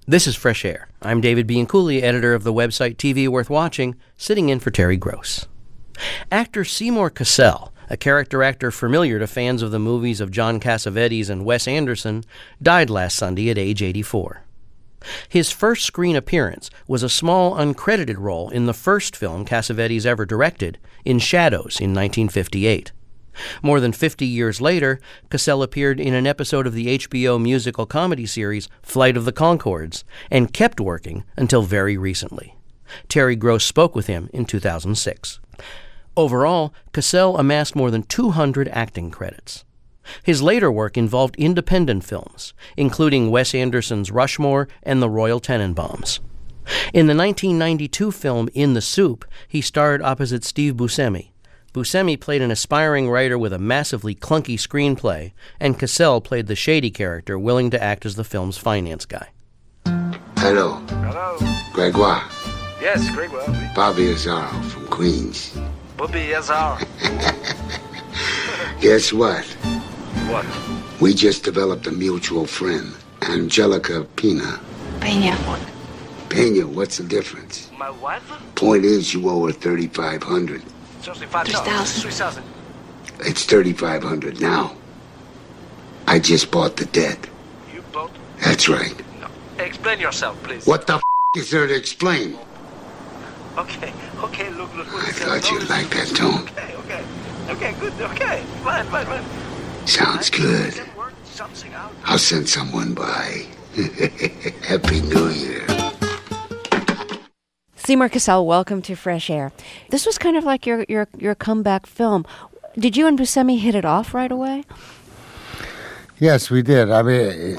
This is Fresh Air. I'm David Bianculli, editor of the website TV Worth Watching, sitting in for Terry Gross. Actor Seymour Cassel, a character actor familiar to fans of the movies of John Cassavetes and Wes Anderson, died last Sunday at age 84. His first screen appearance was a small uncredited role in the first film Cassavetes ever directed, In Shadows, in 1958. More than 50 years later, Cassel appeared in an episode of the HBO musical comedy series Flight of the Conchords and kept working until very recently. Terry Gross spoke with him in 2006. Overall, Cassel amassed more than 200 acting credits. His later work involved independent films, including Wes Anderson's Rushmore and The Royal Tenenbaums. In the 1992 film In the Soup, he starred opposite Steve Buscemi. Buscemi played an aspiring writer with a massively clunky screenplay, and Cassel played the shady character willing to act as the film's finance guy. Hello. Hello. Gregoire. Yes, Gregoire. Oui. Bobby Azaro from Queens. Bobby Azar. Guess what? What? We just developed a mutual friend, Angelica Pina. Peña. What? Pena, what's the difference? My wife? Point is, you owe her $3,500. 3,000. 3,000. It's $3,500 now. I just bought the debt. You bought? That's right. No. Explain yourself, please. What the is there to explain? Okay, look. I thought you'd like that tone. Okay, good, okay. Fine. Sounds good. Can work something out. I'll send someone by. Happy New Year. Seymour Cassel, welcome to Fresh Air. This was kind of like your comeback film. Did you and Buscemi hit it off right away? Yes, we did. I mean,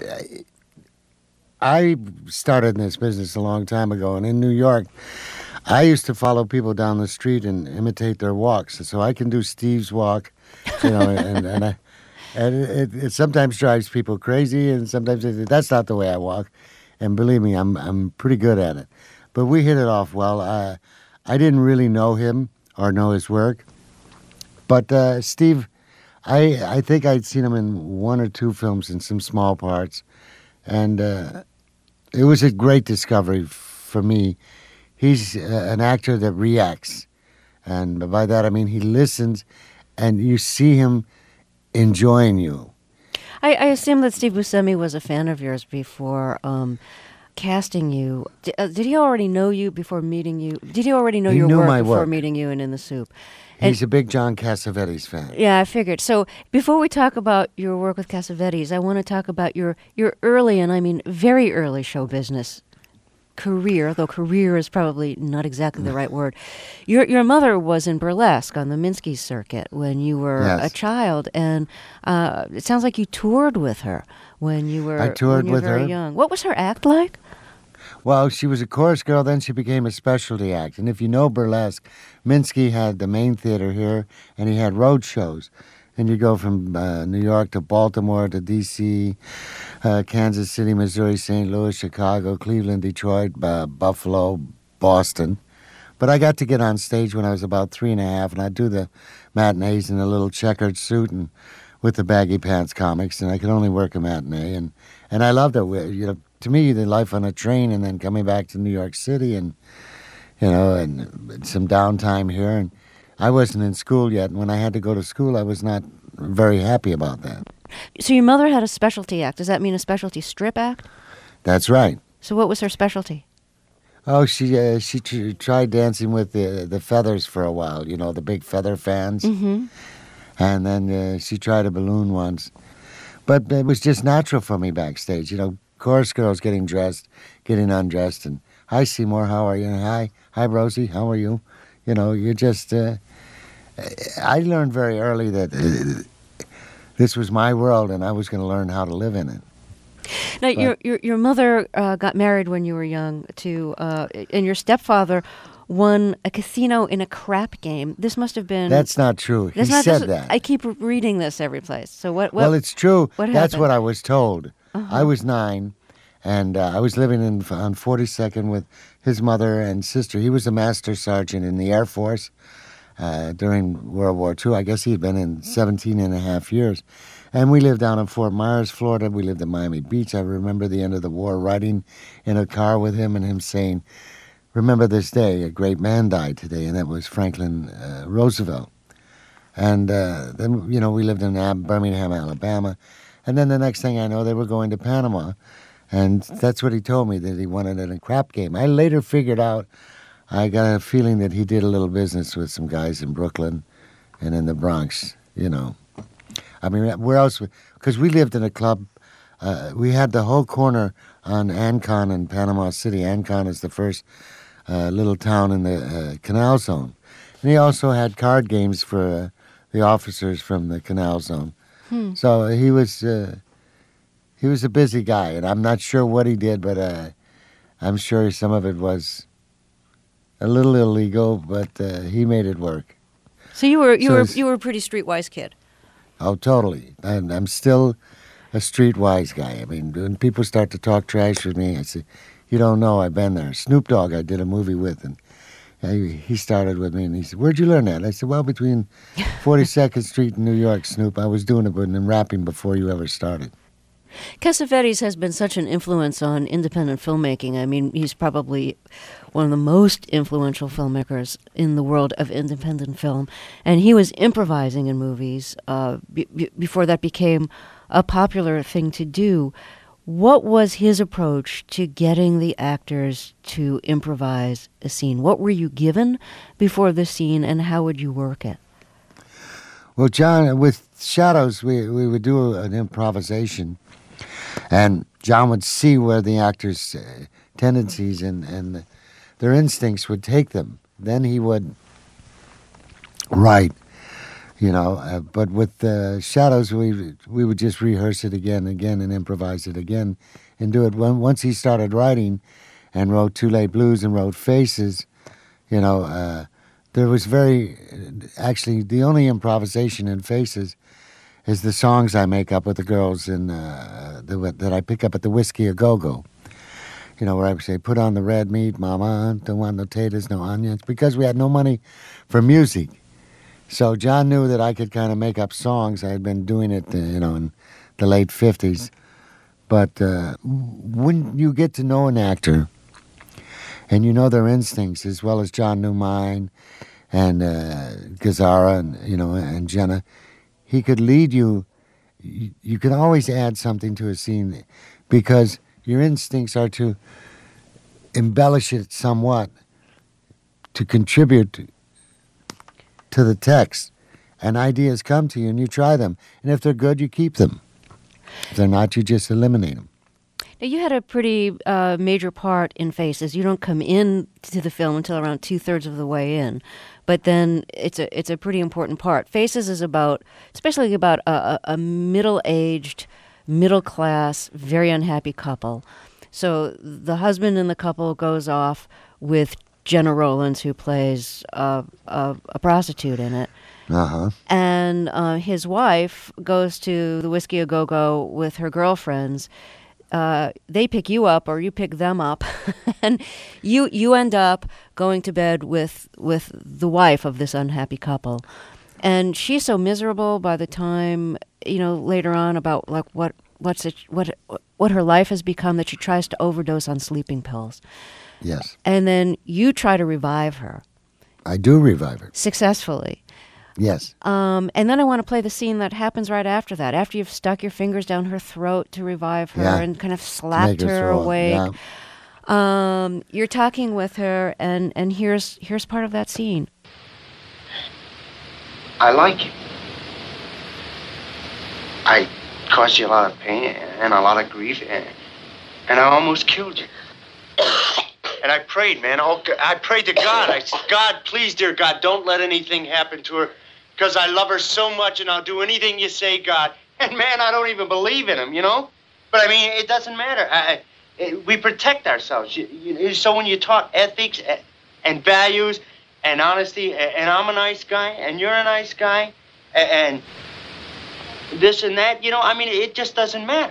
I started in this business a long time ago, and in New York, I used to follow people down the street and imitate their walks. So I can do Steve's walk, and it sometimes drives people crazy, and sometimes that's not the way I walk. And believe me, I'm pretty good at it. But we hit it off well. I didn't really know him or know his work. But Steve, I think I'd seen him in one or two films in some small parts. And it was a great discovery for me. He's an actor that reacts. And by that I mean he listens and you see him enjoying you. I assume that Steve Buscemi was a fan of yours before casting you. Did he already know you before meeting you? Did he already know your work before meeting you in the Soup? He's a big John Cassavetes fan. Yeah, I figured. So before we talk about your work with Cassavetes, I want to talk about your early, and I mean very early show business career, though career is probably not exactly the right word. Your mother was in burlesque on the Minsky circuit when you were a child, and it sounds like you toured with her when you were very young. What was her act like? Well, she was a chorus girl, then she became a specialty act. And if you know burlesque, Minsky had the main theater here, and he had road shows. And you go from New York to Baltimore to D.C., Kansas City, Missouri, St. Louis, Chicago, Cleveland, Detroit, Buffalo, Boston. But I got to get on stage when I was about 3.5, and I'd do the matinees in a little checkered suit and with the baggy pants comics, and I could only work a matinee. And I loved it. To me, the life on a train and then coming back to New York City and some downtime here. And I wasn't in school yet, and when I had to go to school, I was not very happy about that. So your mother had a specialty act. Does that mean a specialty strip act? That's right. So what was her specialty? Oh, she tried dancing with the feathers for a while, the big feather fans. Mm-hmm. And then she tried a balloon once. But it was just natural for me backstage, chorus girls getting dressed, getting undressed, and hi Seymour, how are you? And hi Rosie, how are you? You just. I learned very early that this was my world, and I was going to learn how to live in it. Now, your mother got married when you were young and your stepfather won a casino in a crap game. This must have been. That's not true. He said that. I keep reading this every place. So what? Well, it's true. What That's happened? what I was told. Uh-huh. I was 9, and I was living on 42nd with his mother and sister. He was a master sergeant in the Air Force during World War II. I guess he had been in 17 and a half years. And we lived down in Fort Myers, Florida. We lived in Miami Beach. I remember the end of the war, riding in a car with him and him saying, "Remember this day, a great man died today," and that was Franklin Roosevelt. And then, we lived in Birmingham, Alabama. And then the next thing I know, they were going to Panama. And that's what he told me, that he wanted it in a crap game. I later figured out, I got a feeling that he did a little business with some guys in Brooklyn and in the Bronx, I mean, where else? Because we lived in a club. We had the whole corner on Ancon in Panama City. Ancon is the first little town in the Canal Zone. And he also had card games for the officers from the Canal Zone. So he was a busy guy, and I'm not sure what he did, but I'm sure some of it was a little illegal, but he made it work. So you were a pretty streetwise kid. Oh, totally. And I'm still a streetwise guy. I mean, when people start to talk trash with me, I say, "You don't know, I've been there." Snoop Dogg, I did a movie with, and he started with me, and he said, "Where'd you learn that?" I said, "Well, between 42nd Street and New York, Snoop. I was doing it and rapping before you ever started." Cassavetes has been such an influence on independent filmmaking. I mean, he's probably one of the most influential filmmakers in the world of independent film. And he was improvising in movies before that became a popular thing to do. What was his approach to getting the actors to improvise a scene? What were you given before the scene, and how would you work it? Well, John, with Shadows, we would do an improvisation, and John would see where the actors' tendencies and their instincts would take them. Then he would write, but with Shadows, we would just rehearse it again and again and improvise it again and do it. Once he started writing and wrote Too Late Blues and wrote Faces, there was actually the only improvisation in Faces is the songs I make up with the girls that I pick up at the Whiskey A Go-Go. Where I would say, "Put on the red meat, mama, don't want no taters, no onions," because we had no money for music. So John knew that I could kind of make up songs. I had been doing it, in the late 50s. But when you get to know an actor and you know their instincts as well as John knew mine and Gazzara and Jenna, he could lead you. You can always add something to a scene because your instincts are to embellish it somewhat, to contribute to the text. And ideas come to you and you try them. And if they're good, you keep them. If they're not, you just eliminate them. Now, you had a pretty major part in Faces. You don't come in to the film until around 2/3 of the way in, but then it's a pretty important part. Faces is especially about a middle-aged, middle-class, very unhappy couple. So the husband in the couple goes off with Jenna Rollins, who plays a prostitute in it. Uh-huh. And his wife goes to the Whiskey A Go-Go with her girlfriends. They pick you up or you pick them up, and you end up going to bed with the wife of this unhappy couple. And she's so miserable by the time, later on about like what her life has become, that she tries to overdose on sleeping pills. Yes. And then you try to revive her. I do revive her. Successfully. Yes. And then I want to play the scene that happens right after that, after you've stuck your fingers down her throat to revive her and kind of slapped her awake. Yeah. You're talking with her, and here's part of that scene. I like you. I caused you a lot of pain and a lot of grief, and I almost killed you. And I prayed, man. I prayed to God. I said, "God, please, dear God, don't let anything happen to her, because I love her so much, and I'll do anything you say, God." And, man, I don't even believe in him, But, I mean, it doesn't matter. We protect ourselves. So when you talk ethics and values and honesty, and I'm a nice guy, and you're a nice guy, and this and that, it just doesn't matter.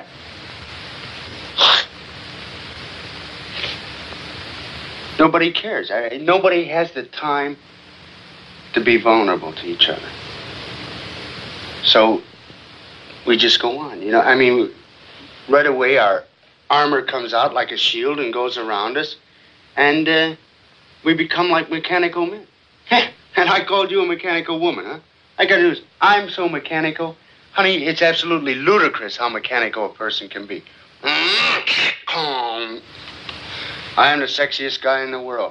Nobody cares. Nobody has the time to be vulnerable to each other. So we just go on. You know, I mean, right away our armor comes out like a shield and goes around us, and we become like mechanical men. And I called you a mechanical woman, huh? I got news. I'm so mechanical. Honey, it's absolutely ludicrous how mechanical a person can be. I am the sexiest guy in the world.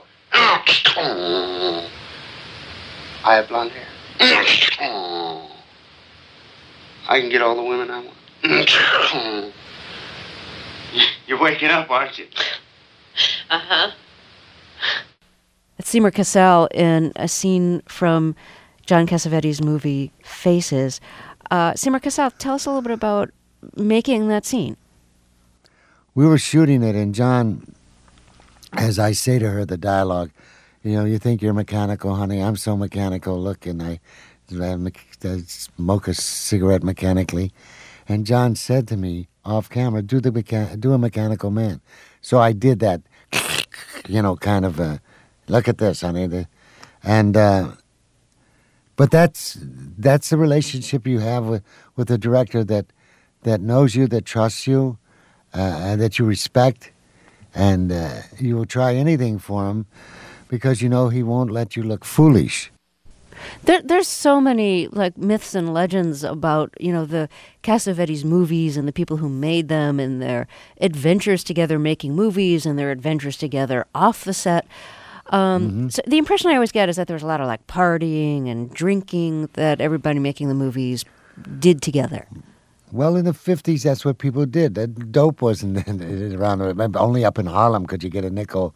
I have blonde hair. I can get all the women I want. You're waking up, aren't you? Uh-huh. It's Seymour Cassel in a scene from John Cassavetes' movie Faces. Seymour Cassel, tell us a little bit about making that scene. We were shooting it, and John, as I say to her, the dialogue, you know, you think you're mechanical, honey. I'm so mechanical. Look, and I smoke a cigarette mechanically. And John said to me off camera, do a mechanical man. So I did that, you know, kind of, look at this, honey. And, but that's the relationship you have with a director that knows you, that trusts you, that you respect, and you will try anything for him because you know he won't let you look foolish. There's so many like myths and legends about, you know, the Cassavetes movies and the people who made them and their adventures together making movies and their adventures together off the set. So the impression I always get is that there was a lot of like partying and drinking that everybody making the movies did together. Well, in the 50s, that's what people did. Dope wasn't around. Only up in Harlem could you get a nickel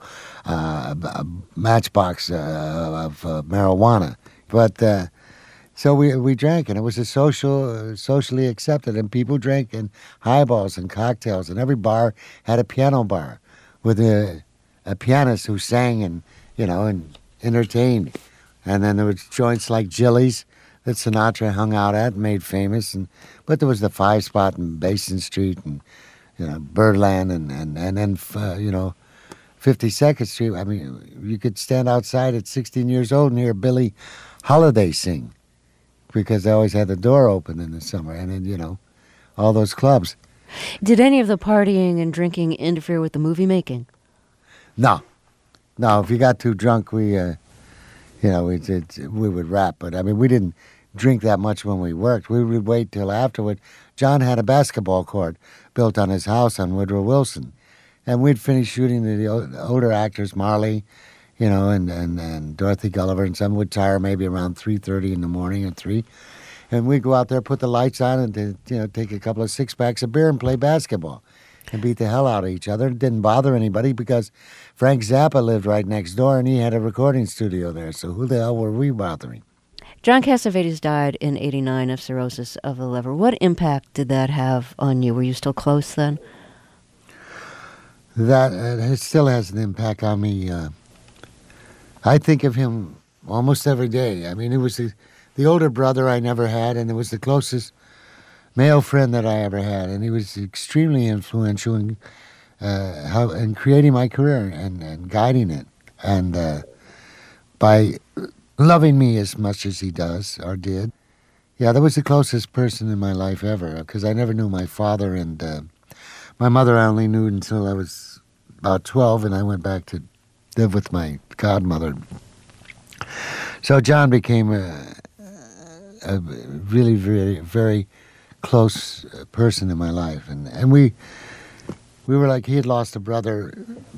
matchbox of marijuana. But so we drank, and it was socially accepted, and people drank and highballs and cocktails, and every bar had a piano bar with a pianist who sang and, you know, and entertained. And then there was joints like Jilly's that Sinatra hung out at and made famous. But there was the 5 Spot in Basin Street and, you know, Birdland and then, you know, 52nd Street. I mean, you could stand outside at 16 years old and hear Billie Holiday sing because they always had the door open in the summer. And then, you know, all those clubs. Did any of the partying and drinking interfere with the movie making? No. If you got too drunk, we would rap. But, I mean, we didn't drink that much when we worked. We would wait till afterward. John had a basketball court built on his house on Woodrow Wilson. And we'd finish shooting the older actors, Marley, you know, and Dorothy Gulliver, and some would tire maybe around 3:30 in the morning or 3. And we'd go out there, put the lights on, and, you know, take a couple of 6-packs of beer and play basketball and beat the hell out of each other. It didn't bother anybody because Frank Zappa lived right next door and he had a recording studio there. So who the hell were we bothering? John Cassavetes died in '89 of cirrhosis of the liver. What impact did that have on you? Were you still close then? That it still has an impact on me. I think of him almost every day. I mean, it was the older brother I never had, and it was the closest male friend that I ever had, and he was extremely influential in creating my career and guiding it, and by loving me as much as he does or did. Yeah, that was the closest person in my life ever, because I never knew my father, and my mother I only knew until I was about 12, and I went back to live with my godmother. So John became a really, very, very close person in my life, and we were like, he had lost a brother,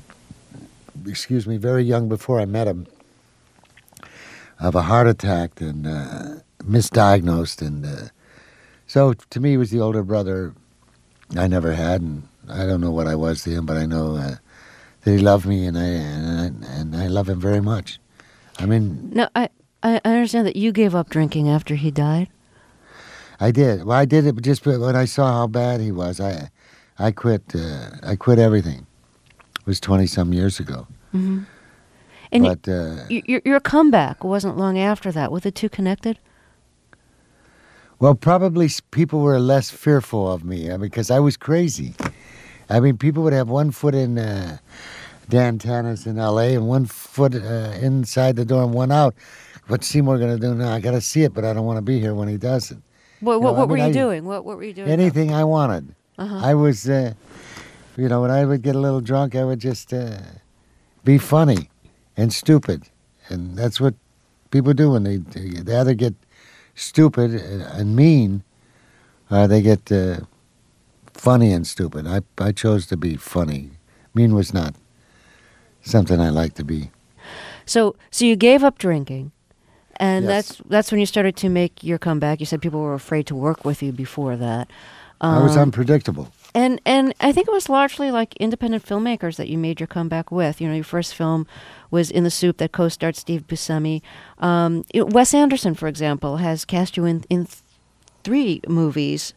very young before I met him, of a heart attack and misdiagnosed, and so to me he was the older brother I never had, and I don't know what I was to him, but I know that he loved me, and I love him very much. I mean, no, I understand that you gave up drinking after he died. I did. Well, I did it just when I saw how bad he was. I quit. I quit everything. It was 20-some years ago. Mm-hmm. And but your comeback wasn't long after that. Were the two connected? Well, probably people were less fearful of me because I was crazy. I mean, people would have one foot in Dan Tanner's in L.A. and one foot inside the door and one out. What's Seymour going to do now? I got to see it, but I don't want to be here when he does it. What were you doing? What were you doing? Anything I wanted. I was, when I would get a little drunk, I would just be funny and stupid. And that's what people do when they either get stupid and mean, or they get funny and stupid. I chose to be funny. Mean was not something I liked to be. So you gave up drinking, and Yes. that's when you started to make your comeback. You said people were afraid to work with you before that. I was unpredictable. And I think it was largely like independent filmmakers that you made your comeback with. Your first film was In the Soup that co-starred Steve Buscemi. Wes Anderson, for example, has cast you in 3 movies: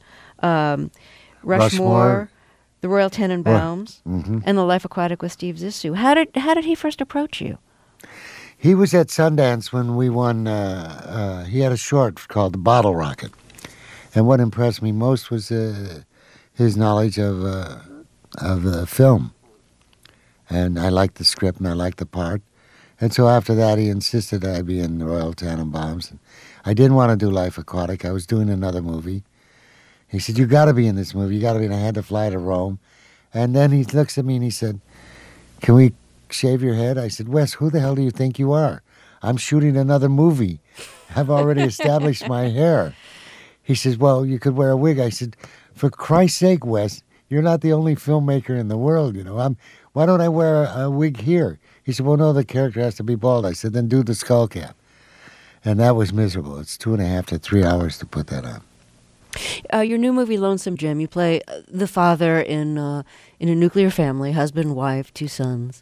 Rushmore, The Royal Tenenbaums, and The Life Aquatic with Steve Zissou. How did he first approach you? He was at Sundance when we won. He had a short called The Bottle Rocket, and what impressed me most was his knowledge of the film. And I liked the script and I liked the part. And so after that, he insisted that I be in the Royal Tenenbaums. And I didn't want to do Life Aquatic. I was doing another movie. He said, "You got to be in this movie. You got to be." And I had to fly to Rome. And then he looks at me and he said, "Can we shave your head?" I said, "Wes, who the hell do you think you are? I'm shooting another movie. I've already established my hair." He says, "Well, you could wear a wig." I said, "For Christ's sake, Wes, you're not the only filmmaker in the world, why don't I wear a wig here?" He said, "Well, no, the character has to be bald." I said, "Then do the skull cap." And that was miserable. It's 2.5 to 3 hours to put that on. Your new movie, Lonesome Jim, you play the father in a nuclear family, husband, wife, 2 sons.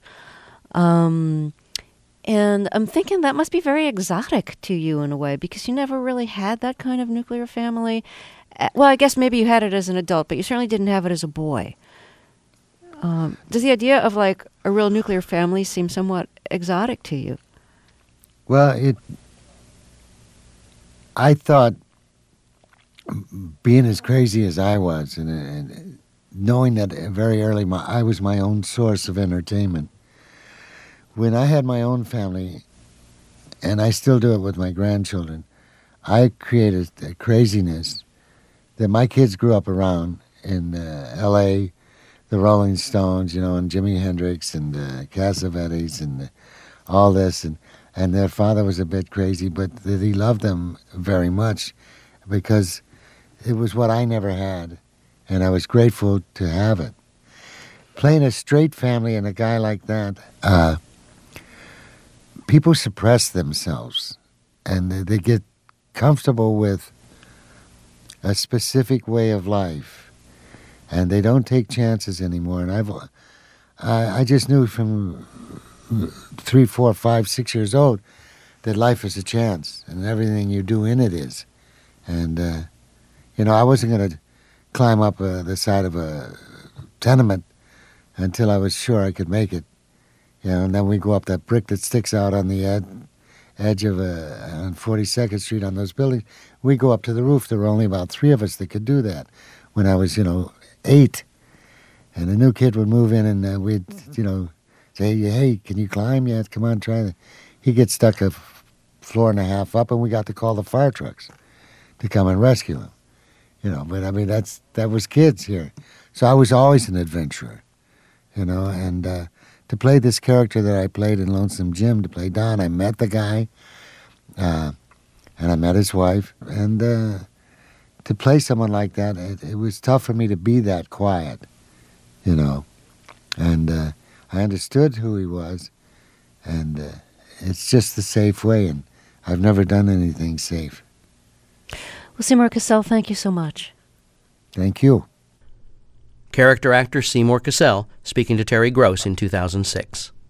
And I'm thinking that must be very exotic to you in a way, because you never really had that kind of nuclear family. Well, I guess maybe you had it as an adult, but you certainly didn't have it as a boy. Does the idea of like a real nuclear family seem somewhat exotic to you? Well, I thought, being as crazy as I was, and knowing that very early I was my own source of entertainment. When I had my own family, and I still do it with my grandchildren, I created a craziness that my kids grew up around in L.A., the Rolling Stones, and Jimi Hendrix and Cassavetes and all this, and their father was a bit crazy, but that he loved them very much because it was what I never had, and I was grateful to have it. Playing a straight family and a guy like that, people suppress themselves, and they get comfortable with a specific way of life, and they don't take chances anymore. And I just knew from 3, 4, 5, 6 years old that life is a chance, and everything you do in it is. And I wasn't going to climb up the side of a tenement until I was sure I could make it. And then we go up that brick that sticks out on the edge of on 42nd Street on those buildings. We go up to the roof. There were only about 3 of us that could do that when I was, 8. And a new kid would move in and we'd, say, "Hey, can you climb? Yeah, come on, try it." He'd get stuck a floor and a half up, and we got to call the fire trucks to come and rescue him. But I mean, that was kids here. So I was always an adventurer, and to play this character that I played in Lonesome Jim, to play Don, I met the guy, and I met his wife, and to play someone like that, it was tough for me to be that quiet, and I understood who he was, and it's just the safe way, and I've never done anything safe. Well, Seymour Cassel, thank you so much. Thank you. Character actor Seymour Cassel speaking to Terry Gross in 2006.